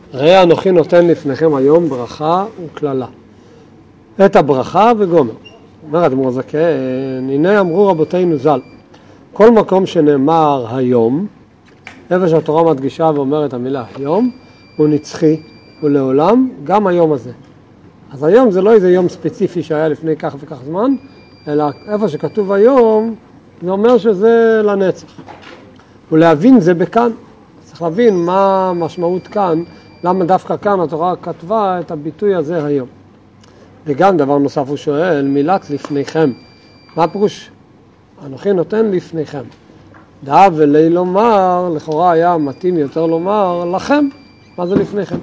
ראה אנוכי נותן לפניכם היום ברכה וכללה. את הברכה וגומר. אומר אדמו"ר הזקן, הנה אמרו רבותינו ז"ל, כל מקום שנאמר היום, איפה שהתורה מדגישה ואומרת המילה היום, הוא נצחי, הוא לעולם, גם היום הזה. אז היום זה לא איזה יום ספציפי שהיה לפני כך וכך זמן, אלא איפה שכתוב היום, זה אומר שזה לנצח. ולהבין זה בכאן. צריך להבין מה המשמעות כאן, למה דווקא כאן התורה כתבה את הביטוי הזה היום. וגם דבר נוסף הוא שואל, מילת לפניכם. מה הפירוש? אנוכי נותן לפניכם. דאב ולי לומר, לכאורה היה מתאים יותר לומר לכם. מה זה לפניכם?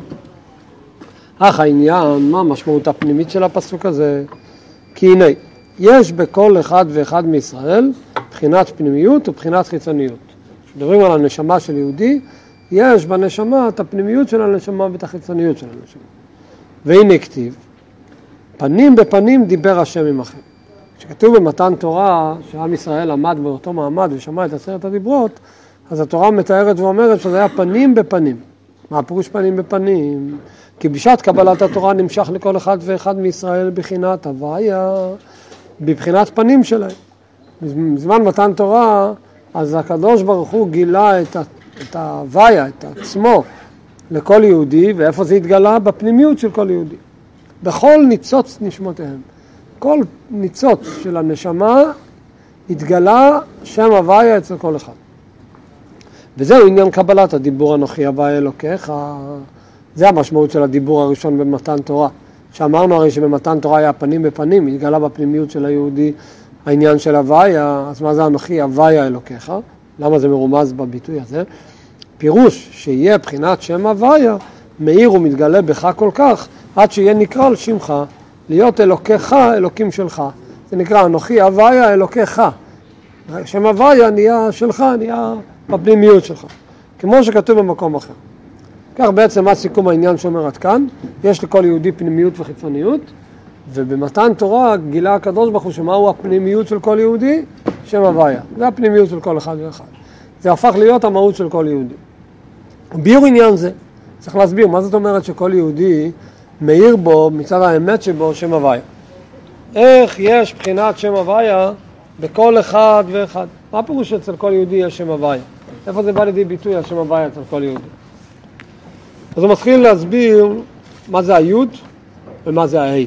אך העניין, מה המשמעות הפנימית של הפסוק הזה? כי הנה, יש בכל אחד ואחד מישראל בחינת פנימיות ובחינת חיצוניות. כשמדברים על הנשמה של יהודי, יש בנשמה את הפנימיות של הנשמה ואת החיצוניות של הנשמה. והנה כתיב, פנים בפנים דיבר השם עמכם. כשכתוב במתן תורה שעם ישראל עמד באותו מעמד ושמע את 10 הדיברות, אז התורה מתארת ואומרת שזה היה פנים בפנים. מה הפירוש פנים בפנים? כי בשעת קבלת התורה נמשך לכל אחד ואחד מישראל בחינת הוויה, בבחינת פנים שלהם. בזמן מתן תורה, אז הקדוש ברוך הוא גילה את ההוויה, את עצמו לכל יהודי, ואיפה זה התגלה? בפנימיות של כל יהודי. בכל ניצוץ נשמותיהם. כל ניצוץ של הנשמה התגלה שם הוויה אצל כל אחד. וזהו עניין קבלת הדיבור אנוכי הוויה אלוקיך. זה המשמעות של הדיבור הראשון במתן תורה. שאמרנו הרי שבמתן תורה היה פנים בפנים, התגלה בפנימיות של היהודי העניין של הוויה, אז מה זה אנוכי הוויה אלוקיך? למה זה מרומז בביטוי הזה? פירוש שיהיה בחינת שם הוויה, מאיר ומתגלה בך כל כך, עד שיהיה נקרא על שמך, להיות אלוקיך, אלוקים שלך. זה נקרא אנוכי הוויה אלוקיך. שם הוויה נהיה שלך, נהיה בפנימיות שלך. כמו שכתוב במקום אחר. כך בעצם מה סיכום העניין שאומר עד כאן? יש לכל יהודי פנימיות וחיצוניות, ובמתן תורה גילה הקדוש ברוך הוא שמהו הפנימיות של כל יהודי? שם הוויה. זה הפנימיות של כל אחד ואחד. זה הפך להיות המהות של כל יהודי. ביור עניין זה, צריך להסביר מה זאת אומרת שכל יהודי מאיר בו מצד האמת שבו שם הוויה. איך יש בחינת שם הוויה בכל אחד ואחד? מה הפירוש שאצל כל יהודי יש שם הוויה? איפה זה בא לידי ביטוי על שם הוויה אצל כל יהודי? אז הוא מתחיל להסביר מה זה היוד ומה זה ההי.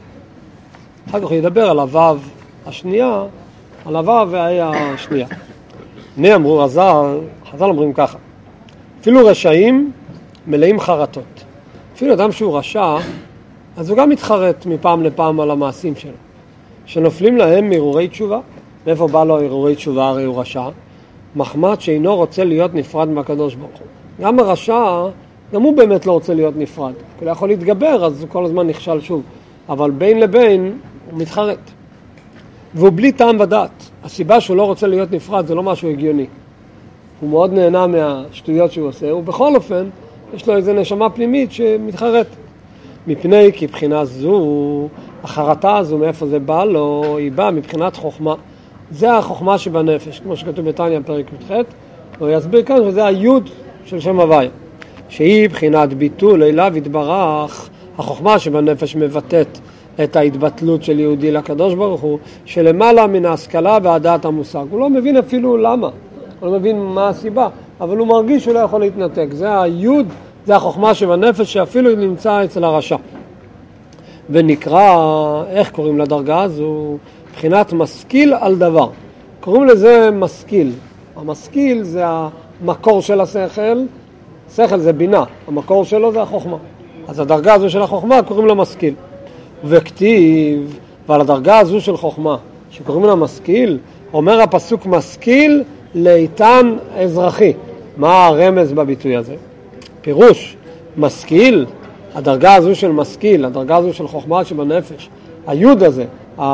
אחר כך הוא ידבר על הוו השנייה, על הוו וההי השנייה. הנה אמרו חז"ל אומרים ככה, אפילו רשעים מלאים חרטות. אפילו אדם שהוא רשע, אז הוא גם מתחרט מפעם לפעם על המעשים שלו. שנופלים להם מרהורי תשובה. מאיפה בא לו הרהורי תשובה? הרי הוא רשע. מחמת שאינו רוצה להיות נפרד מהקדוש ברוך הוא. גם הרשע, גם הוא באמת לא רוצה להיות נפרד. הוא יכול להתגבר, אז הוא כל הזמן נכשל שוב. אבל בין לבין הוא מתחרט. והוא בלי טעם ודעת. הסיבה שהוא לא רוצה להיות נפרד זה לא משהו הגיוני. הוא מאוד נהנה מהשטויות שהוא עושה, ובכל אופן יש לו איזו נשמה פנימית שמתחרט. מפני כי בחינה זו, החרטה הזו, מאיפה זה בא לו, היא באה מבחינת חוכמה. זה החוכמה שבנפש, כמו שכתוב בתניא פרק י"ח, הוא יסביר כאן שזה היוד של שם הוויה. שהיא בחינת ביטול אליו יתברך, החוכמה שבנפש מבטאת את ההתבטלות של יהודי לקדוש ברוך הוא, שלמעלה מן ההשכלה והדעת המושג. הוא לא מבין אפילו למה, הוא לא מבין מה הסיבה, אבל הוא מרגיש שהוא לא יכול להתנתק. זה היוד, זה החוכמה שבנפש שאפילו נמצא אצל הרשע. ונקרא, איך קוראים לדרגה הזו? בחינת משכיל על דבר. קוראים לזה משכיל. המשכיל זה המקור של השכל, שכל זה בינה, המקור שלו זה החוכמה. אז הדרגה הזו של החוכמה קוראים לה משכיל. וכתיב, ועל הדרגה הזו של חוכמה, שקוראים לה משכיל, אומר הפסוק משכיל לאיתן אזרחי. מה הרמז בביטוי הזה? פירוש, משכיל, הדרגה הזו של משכיל, הדרגה הזו של חוכמה שבנפש, היוד הזה,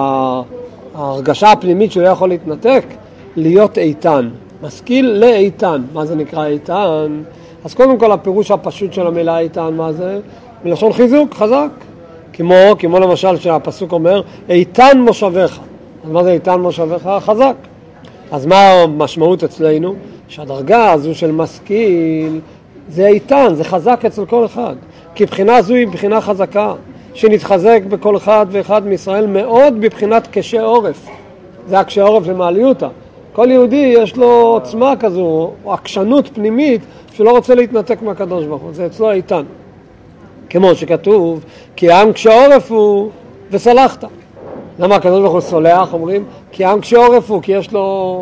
ההרגשה הפנימית שהוא לא יכול להתנתק, להיות איתן. משכיל לאיתן. מה זה נקרא איתן? אז קודם כל הפירוש הפשוט של המילה איתן, מה זה? מלשון חיזוק, חזק. כמו למשל שהפסוק אומר, איתן מושבך. אז מה זה איתן מושבך? חזק. אז מה המשמעות אצלנו? שהדרגה הזו של משכיל זה איתן, זה חזק אצל כל אחד. כי בחינה זו היא בחינה חזקה, שנתחזק בכל אחד ואחד מישראל מאוד בבחינת קשה עורף. זה הקשה עורף למעליותה. כל יהודי יש לו עוצמה כזו, או עקשנות פנימית, שלא רוצה להתנתק מהקדוש ברוך הוא. זה אצלו איתן. כמו שכתוב, כי העם קשה עורף הוא וסלחת. למה הקדוש ברוך הוא סולח? אומרים, כי העם קשה עורף הוא, כי יש לו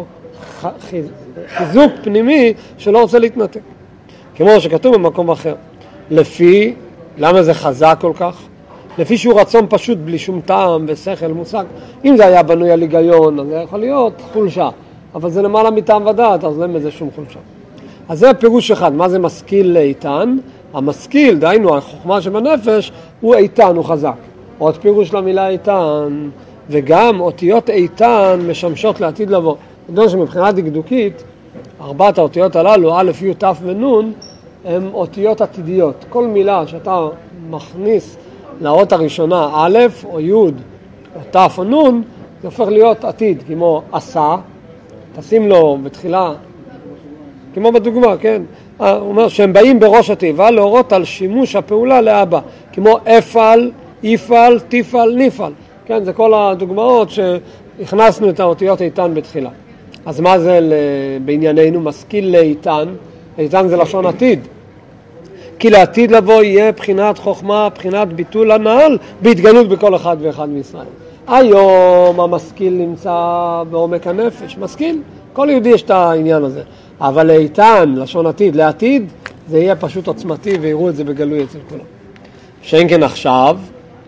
חיזוק פנימי שלא רוצה להתנתק. כמו שכתוב במקום אחר. לפי, למה זה חזק כל כך? לפי שהוא רצון פשוט בלי שום טעם ושכל מושג. אם זה היה בנוי על היגיון, אז זה יכול להיות חולשה. אבל זה למעלה מטעם ודעת, אז אין בזה שום חולשה. אז זה פירוש אחד. מה זה משכיל לאיתן? המשכיל, דהיינו, החוכמה שבנפש, הוא איתן, הוא חזק. עוד פירוש למילה איתן, וגם אותיות איתן משמשות לעתיד לבוא. כדון שמבחינה דקדוקית, 4 האותיות הללו, א', י', ת' ונ', הן אותיות עתידיות. כל מילה שאתה מכניס לאות הראשונה, א', או י', או ת' או נ', זה הופך להיות עתיד, כמו עשה, תשים לו בתחילה, כמו בדוגמה, כן? הוא אומר שהם באים בראש התיבה להורות על שימוש הפעולה לאבא, כמו אפעל, יפעל, תפעל, נפעל. כן, זה כל הדוגמאות שהכנסנו את האותיות איתן בתחילה. אז מה זה בענייננו? משכיל לאיתן. איתן זה לשון עתיד. כי לעתיד לבוא יהיה בחינת חוכמה, בחינת ביטול הנעל, בהתגלות בכל אחד ואחד מישראל. היום המשכיל נמצא בעומק הנפש. משכיל, כל יהודי יש את העניין הזה. אבל לאיתן, לשון עתיד, לעתיד, זה יהיה פשוט עוצמתי ויראו את זה בגלוי אצל כולם. שאין כן עכשיו,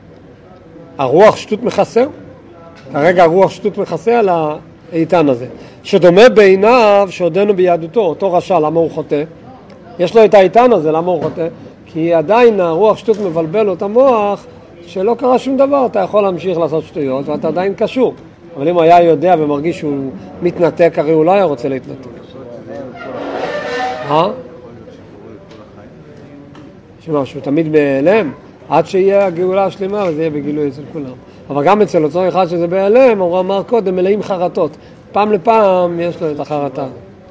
הרוח שטות מחסר. כרגע הרוח שטות מחסר על האיתן הזה. שדומה בעיניו שעודנו ביהדותו, אותו רשע, למה הוא חוטא? יש לו את האיתן הזה, למה הוא חוטא? כי עדיין הרוח שטות מבלבל לו את המוח, שלא קרה שום דבר, אתה יכול להמשיך לעשות שטויות, ואתה עדיין קשור. אבל אם הוא היה יודע ומרגיש שהוא מתנתק, הרי הוא לא היה רוצה להתנתק. שהוא תמיד בהיעלם, עד שיהיה הגאולה השלמה, וזה יהיה בגילוי אצל כולם. אבל גם אצל אותו אחד שזה בהיעלם, הוא אמר קודם, מלאים חרטות. פעם לפעם יש לו את החרטה.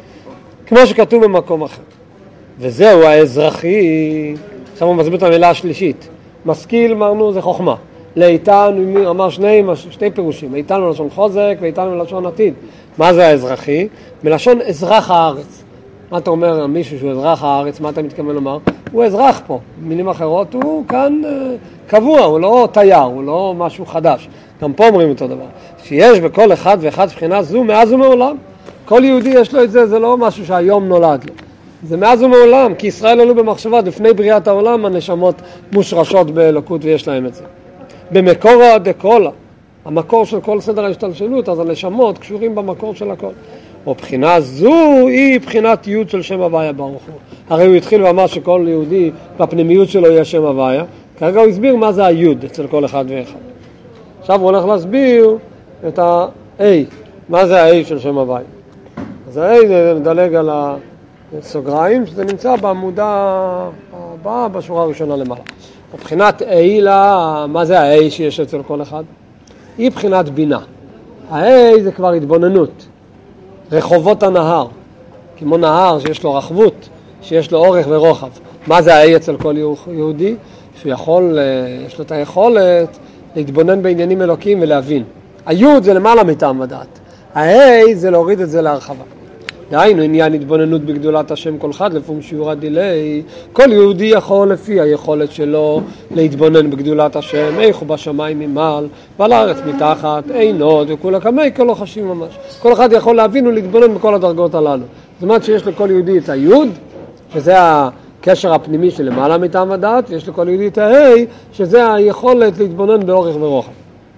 כמו שכתוב במקום אחר. וזהו האזרחי, עכשיו הוא מסביר את המילה השלישית. משכיל, אמרנו, זה חוכמה. לאיתן, הוא אמר שני פירושים. איתן מלשון חוזק, ואיתן מלשון עתיד. מה זה האזרחי? מלשון אזרח הארץ. מה אתה אומר, מישהו שהוא אזרח הארץ, מה אתה מתכוון לומר? הוא אזרח פה. במילים אחרות, הוא כאן קבוע, הוא לא תייר, הוא לא משהו חדש. גם פה אומרים אותו דבר. שיש בכל אחד ואחד בחינה זו, מאז ומעולם. כל יהודי יש לו את זה, זה לא משהו שהיום נולד לו. זה מאז ומעולם, כי ישראל עלו במחשבה, לפני בריאת העולם, הנשמות מושרשות באלוקות ויש להם את זה. במקור דקולה, המקור של כל סדר ההשתלשלות, אז הנשמות קשורים במקור של הכל. ובחינה זו היא בחינת יוד של שם הוויה ברוך הוא. הרי הוא התחיל ואמר שכל יהודי בפנימיות שלו יהיה שם הוויה, כרגע הוא הסביר מה זה היוד אצל כל אחד ואחד. עכשיו הוא הולך להסביר את ה-A, מה זה ה-A של שם הוויה. אז ה-A זה מדלג על הסוגריים, שזה נמצא בעמודה הבאה בשורה הראשונה למעלה. ובחינת A לה, מה זה ה-A שיש אצל כל אחד? היא בחינת בינה. ה-A זה כבר התבוננות. רחובות הנהר, כמו נהר שיש לו רחבות, שיש לו אורך ורוחב. מה זה ה-A אצל כל יהודי? שהוא יכול, יש לו את היכולת להתבונן בעניינים אלוקיים ולהבין. היוד זה למעלה מטעם ודעת. ה-A זה להוריד את זה להרחבה. דהיינו, עניין התבוננות בגדולת השם כל אחד, לפום שיעור הדילי, כל יהודי יכול לפי היכולת שלו להתבונן בגדולת השם, איך הוא בשמיים ממעל, ועל הארץ מתחת, אין עוד, וכולה כמי, כל לא חשים ממש. כל אחד יכול להבין ולהתבונן בכל הדרגות הללו. זאת אומרת שיש לכל יהודי את היוד, שזה הקשר הפנימי של למעלה מטעם הדעת, ויש לכל יהודי את ההי, שזה היכולת להתבונן באורך ורוחב.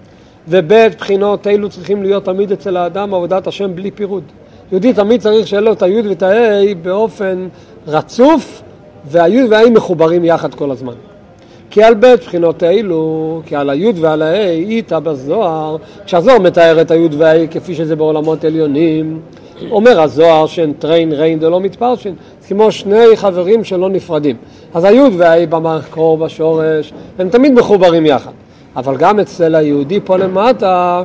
ובית בחינות אלו צריכים להיות תמיד אצל האדם עבודת השם בלי פירוד. יהודי תמיד צריך שיהיה לו את היוד ואת ההי באופן רצוף, והיוד וההי מחוברים יחד כל הזמן. כי על בית בחינות אלו, כי על היוד ועל ההי, איתה בזוהר, כשהזוהר מתאר את היוד וההי כפי שזה בעולמות עליונים, אומר הזוהר שאין טריין ריין דלא מתפרשין, כמו שני חברים שלא נפרדים. אז היוד וההי במקור, בשורש, הם תמיד מחוברים יחד. אבל גם אצל היהודי פה למטה,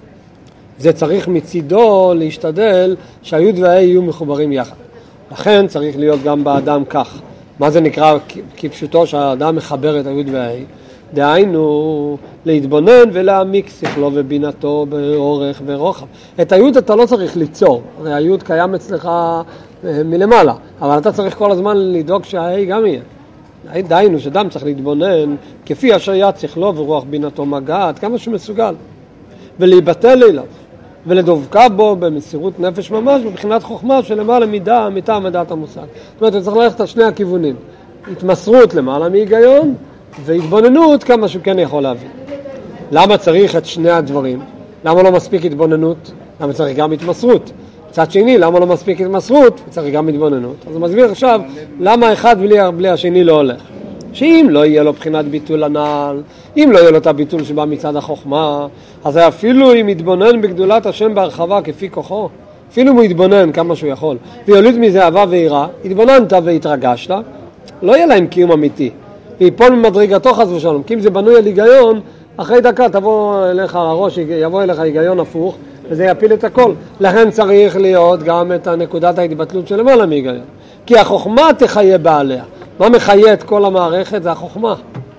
זה צריך מצידו להשתדל שהיוד וההי יהיו מחוברים יחד. לכן צריך להיות גם באדם כך. מה זה נקרא כפשוטו שהאדם מחבר את היוד וההי? דהיינו להתבונן ולהעמיק שכלו ובינתו באורך ורוחב. את היוד אתה לא צריך ליצור, הרי היוד קיים אצלך מלמעלה, אבל אתה צריך כל הזמן לדאוג שההי גם יהיה. דהיינו שאדם צריך להתבונן כפי אשר יד שכלו ורוח בינתו מגעת, כמה שהוא מסוגל, ולהיבטל אליו, ולדבקה בו במסירות נפש ממש, מבחינת חוכמה שלמעלה מידה, מטעם מדעת המושג. זאת אומרת, אתה צריך ללכת על שני הכיוונים, התמסרות למעלה מהיגיון, והתבוננות כמה שהוא כן יכול להבין. למה צריך את שני הדברים? למה לא מספיק התבוננות? למה צריך גם התמסרות? מצד שני, למה לא מספיק התמסרות? צריך גם התבוננות. אז הוא מסביר עכשיו למה אחד בלי השני לא הולך. שאם לא יהיה לו בחינת ביטול הנעל, אם לא יהיה לו את הביטול שבא מצד החוכמה, אז אפילו אם יתבונן בגדולת השם בהרחבה כפי כוחו, אפילו אם הוא יתבונן כמה שהוא יכול, ויוליד מזה אהבה ויראה, התבוננת והתרגשת, לא יהיה להם קיום אמיתי. ויפול ממדרגתו חס ושלום, כי אם זה בנוי על היגיון, אחרי דקה תבוא אליך הראש, יבוא אליך היגיון הפוך, וזה יפיל את הכל. לכן צריך להיות גם את נקודת ההתבטלות של למעלה מהיגיון. כי החוכמה תחיה בעליה. מה מחיה את כל המערכת? זה החוכמה.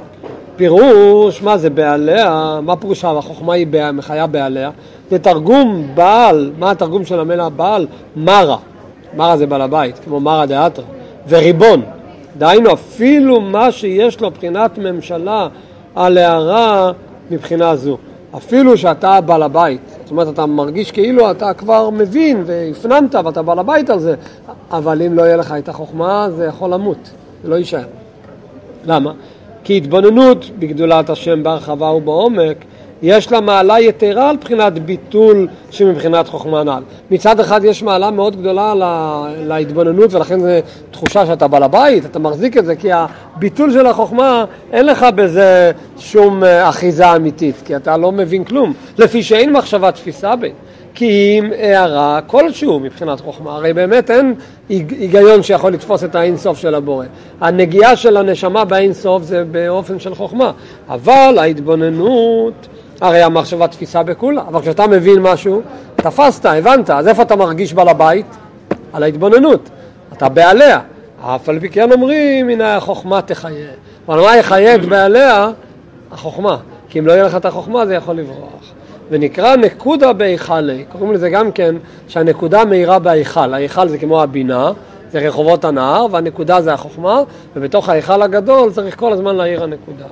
פירוש, מה זה בעליה? מה פירוש החוכמה היא מחיה בעליה? זה תרגום בעל, מה התרגום של המילה בעל? מרה. מרה זה בעל הבית, כמו מרה דאתרא. וריבון. דהיינו, אפילו מה שיש לו בחינת ממשלה על הערה מבחינה זו. אפילו שאתה בעל הבית, זאת אומרת, אתה מרגיש כאילו אתה כבר מבין והפננת ואתה בעל הבית על זה, אבל אם לא יהיה לך את החוכמה, זה יכול למות, זה לא יישאר. למה? כי התבוננות בגדולת השם בהרחבה ובעומק, יש לה מעלה יתרה על בחינת ביטול שמבחינת חוכמה נעל. מצד אחד יש מעלה מאוד גדולה להתבוננות, ולכן זה תחושה שאתה בעל הבית, אתה מחזיק את זה, כי הביטול של החוכמה אין לך בזה שום אחיזה אמיתית, כי אתה לא מבין כלום, לפי שאין מחשבה תפיסה בין. כי אם הערה כלשהו מבחינת חוכמה, הרי באמת אין היגיון שיכול לתפוס את האינסוף של הבורא. הנגיעה של הנשמה באינסוף זה באופן של חוכמה, אבל ההתבוננות, הרי המחשבה תפיסה בכולה, אבל כשאתה מבין משהו, תפסת, הבנת, אז איפה אתה מרגיש בעל הבית? על ההתבוננות, אתה בעליה. אף על פי כן אומרים, הנה החוכמה תחיה. אבל מה יחיה את בעליה? החוכמה. כי אם לא יהיה לך את החוכמה, זה יכול לברוח. ונקרא נקודה בהיכלי, קוראים לזה גם כן שהנקודה מהירה בהיכל. ההיכל זה כמו הבינה, זה רחובות הנהר, והנקודה זה החוכמה, ובתוך ההיכל הגדול צריך כל הזמן להעיר הנקודה.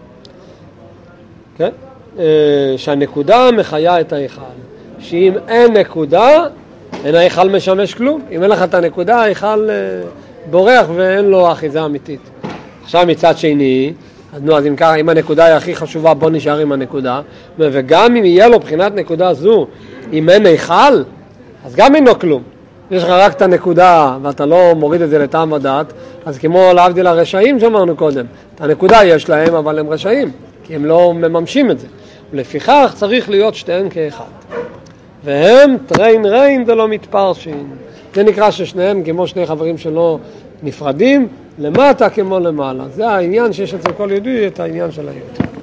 כן? שהנקודה מחיה את ההיכל. שאם אין נקודה, אין ההיכל משמש כלום. אם אין לך את הנקודה, ההיכל בורח ואין לו אחיזה אמיתית. עכשיו מצד שני, אז אם ככה, אם הנקודה היא הכי חשובה, בוא נשאר עם הנקודה. וגם אם יהיה לו בחינת נקודה זו, אם אין היכל, אז גם אין לו כלום. יש לך רק את הנקודה ואתה לא מוריד את זה לטעם ודעת, אז כמו להבדיל הרשעים שאמרנו קודם, את הנקודה יש להם, אבל הם רשעים, כי הם לא מממשים את זה. ולפיכך צריך להיות שתיהם כאחד. והם טריין ריין ולא מתפרשים. זה נקרא ששניהם כמו שני חברים שלא נפרדים, למטה כמו למעלה. זה העניין שיש אצל כל יהודי, את העניין של היהודי.